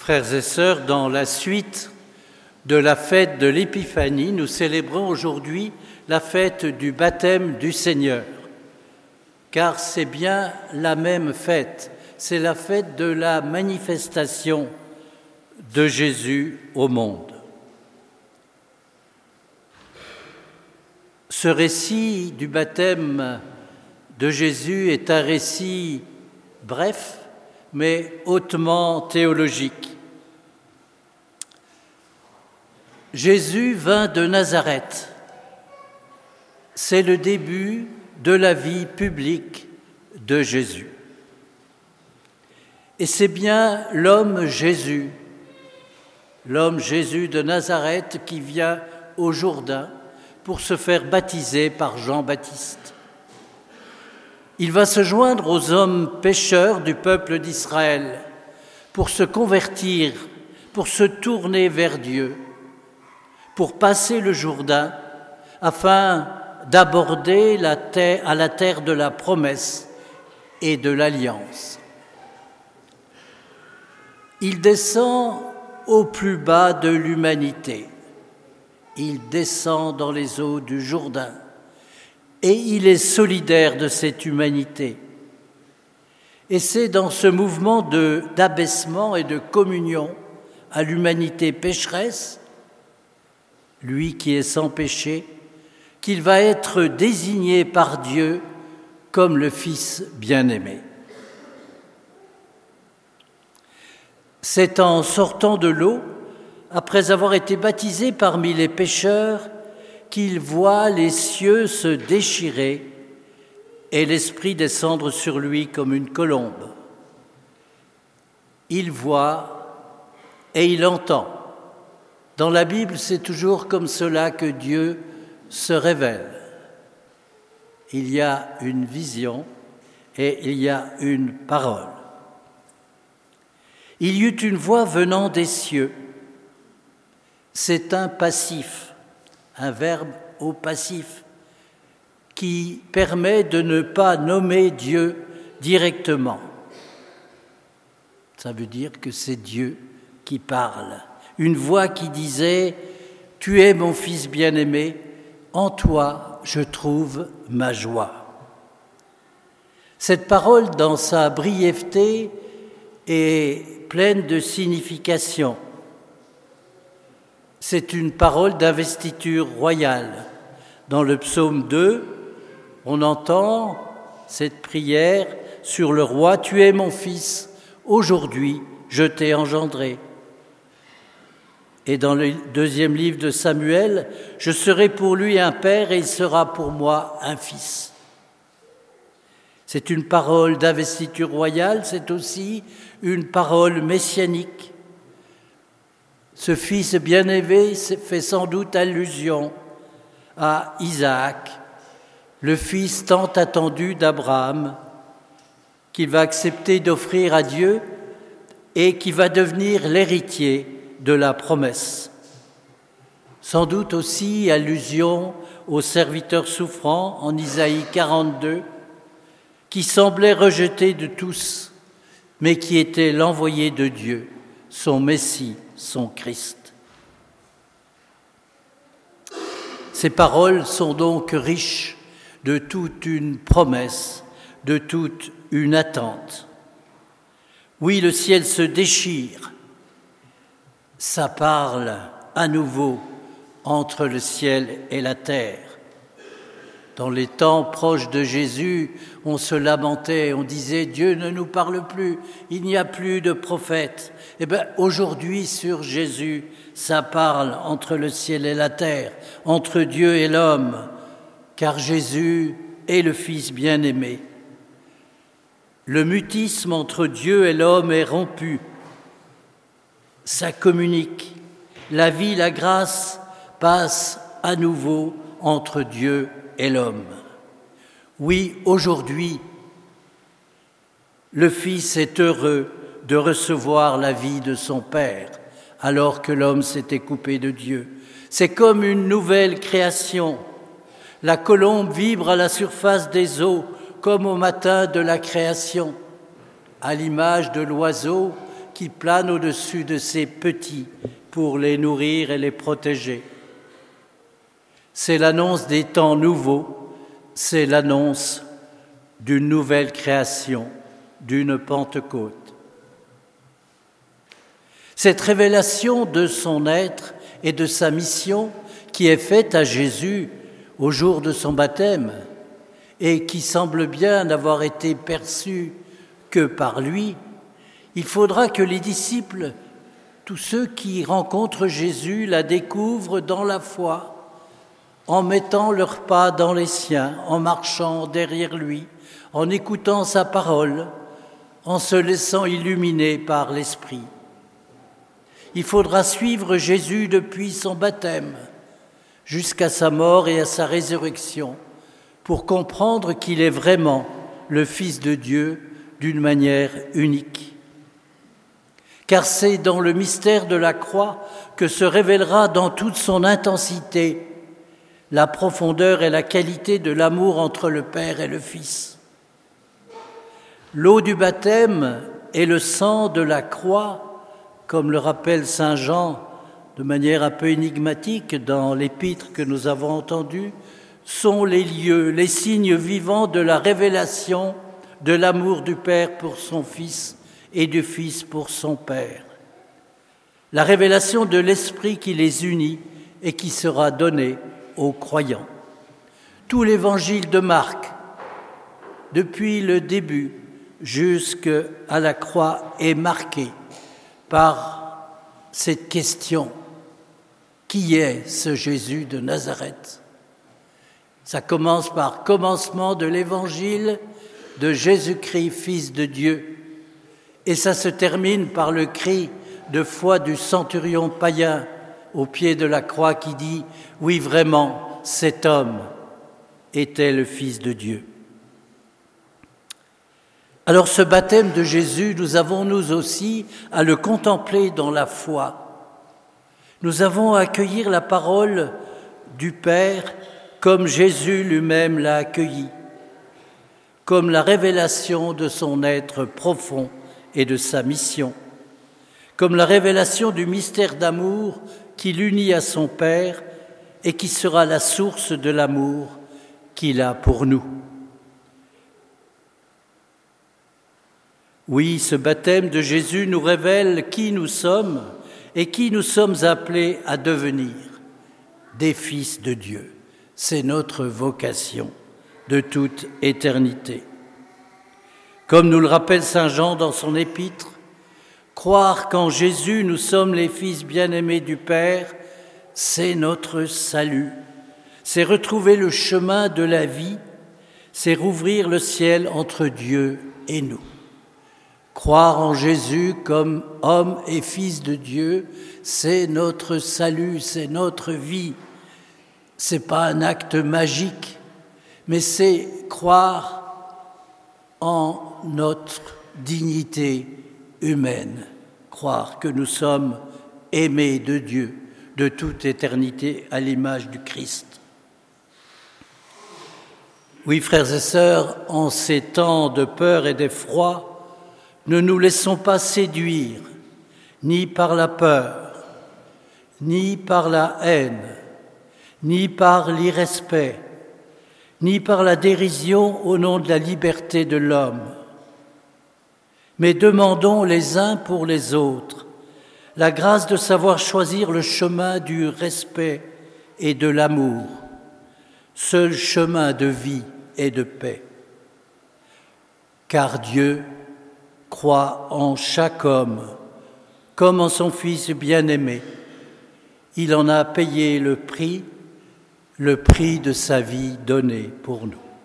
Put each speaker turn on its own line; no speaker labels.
Frères et sœurs, dans la suite de la fête de l'Épiphanie, nous célébrons aujourd'hui la fête du baptême du Seigneur, car c'est bien la même fête, c'est la fête de la manifestation de Jésus au monde. Ce récit du baptême de Jésus est un récit bref, mais hautement théologique. Jésus vint de Nazareth. C'est le début de la vie publique de Jésus. Et c'est bien l'homme Jésus de Nazareth qui vient au Jourdain pour se faire baptiser par Jean-Baptiste. Il va se joindre aux hommes pécheurs du peuple d'Israël pour se convertir, pour se tourner vers Dieu, pour passer le Jourdain afin d'aborder la terre de la promesse et de l'alliance. Il descend au plus bas de l'humanité. Il descend dans les eaux du Jourdain. Et il est solidaire de cette humanité. Et c'est dans ce mouvement d'abaissement et de communion à l'humanité pécheresse, lui qui est sans péché, qu'il va être désigné par Dieu comme le Fils bien-aimé. C'est en sortant de l'eau, après avoir été baptisé parmi les pécheurs, qu'il voit les cieux se déchirer et l'Esprit descendre sur lui comme une colombe. Il voit et il entend. Dans la Bible, c'est toujours comme cela que Dieu se révèle. Il y a une vision et il y a une parole. Il y eut une voix venant des cieux. C'est un passif. Un verbe au passif qui permet de ne pas nommer Dieu directement. Ça veut dire que c'est Dieu qui parle. Une voix qui disait « Tu es mon Fils bien-aimé, en toi je trouve ma joie ». Cette parole, dans sa brièveté, est pleine de signification. C'est une parole d'investiture royale. Dans le psaume 2, on entend cette prière sur le roi « Tu es mon fils, aujourd'hui je t'ai engendré ». Et dans le deuxième livre de Samuel, « Je serai pour lui un père et il sera pour moi un fils ». C'est une parole d'investiture royale, c'est aussi une parole messianique. Ce fils bien-aimé fait sans doute allusion à Isaac, le fils tant attendu d'Abraham, qu'il va accepter d'offrir à Dieu et qui va devenir l'héritier de la promesse. Sans doute aussi allusion au serviteur souffrant en Isaïe 42, qui semblait rejeté de tous, mais qui était l'envoyé de Dieu, son Messie, son Christ. Ces paroles sont donc riches de toute une promesse, de toute une attente. Oui, le ciel se déchire. Ça parle à nouveau entre le ciel et la terre. Dans les temps proches de Jésus, on se lamentait, on disait « Dieu ne nous parle plus, il n'y a plus de prophètes ». Eh bien, aujourd'hui, sur Jésus, ça parle entre le ciel et la terre, entre Dieu et l'homme, car Jésus est le Fils bien-aimé. Le mutisme entre Dieu et l'homme est rompu. Ça communique. La vie, la grâce passe à nouveau entre Dieu et l'homme. Oui, aujourd'hui, le Fils est heureux de recevoir la vie de son Père, alors que l'homme s'était coupé de Dieu. C'est comme une nouvelle création. La colombe vibre à la surface des eaux, comme au matin de la création, à l'image de l'oiseau qui plane au-dessus de ses petits pour les nourrir et les protéger. C'est l'annonce des temps nouveaux, c'est l'annonce d'une nouvelle création, d'une Pentecôte. Cette révélation de son être et de sa mission qui est faite à Jésus au jour de son baptême et qui semble bien n'avoir été perçue que par lui, il faudra que les disciples, tous ceux qui rencontrent Jésus, la découvrent dans la foi, en mettant leurs pas dans les siens, en marchant derrière lui, en écoutant sa parole, en se laissant illuminer par l'Esprit. Il faudra suivre Jésus depuis son baptême jusqu'à sa mort et à sa résurrection pour comprendre qu'il est vraiment le Fils de Dieu d'une manière unique. Car c'est dans le mystère de la croix que se révélera dans toute son intensité la profondeur et la qualité de l'amour entre le Père et le Fils. L'eau du baptême et le sang de la croix, comme le rappelle saint Jean de manière un peu énigmatique dans l'épître que nous avons entendu, sont les lieux, les signes vivants de la révélation de l'amour du Père pour son Fils et du Fils pour son Père. La révélation de l'Esprit qui les unit et qui sera donnée aux croyants. Tout l'évangile de Marc, depuis le début jusqu'à la croix, est marqué par cette question: qui est ce Jésus de Nazareth? Ça commence par commencement de l'évangile de Jésus-Christ, Fils de Dieu, et ça se termine par le cri de foi du centurion païen au pied de la croix qui dit « Oui, vraiment, cet homme était le Fils de Dieu ». Alors ce baptême de Jésus, nous avons nous aussi à le contempler dans la foi. Nous avons à accueillir la parole du Père comme Jésus lui-même l'a accueilli, comme la révélation de son être profond et de sa mission, comme la révélation du mystère d'amour qui l'unit à son Père et qui sera la source de l'amour qu'il a pour nous. Oui, ce baptême de Jésus nous révèle qui nous sommes et qui nous sommes appelés à devenir, des fils de Dieu. C'est notre vocation de toute éternité. Comme nous le rappelle saint Jean dans son épître, croire qu'en Jésus nous sommes les fils bien-aimés du Père, c'est notre salut. C'est retrouver le chemin de la vie, c'est rouvrir le ciel entre Dieu et nous. Croire en Jésus comme homme et fils de Dieu, c'est notre salut, c'est notre vie. C'est pas un acte magique, mais c'est croire en notre dignité humaine, croire que nous sommes aimés de Dieu de toute éternité à l'image du Christ. Oui, frères et sœurs, en ces temps de peur et d'effroi, ne nous laissons pas séduire, ni par la peur, ni par la haine, ni par l'irrespect, ni par la dérision au nom de la liberté de l'homme. Mais demandons les uns pour les autres la grâce de savoir choisir le chemin du respect et de l'amour, seul chemin de vie et de paix. Car Dieu croit en chaque homme comme en son Fils bien-aimé. Il en a payé le prix de sa vie donnée pour nous.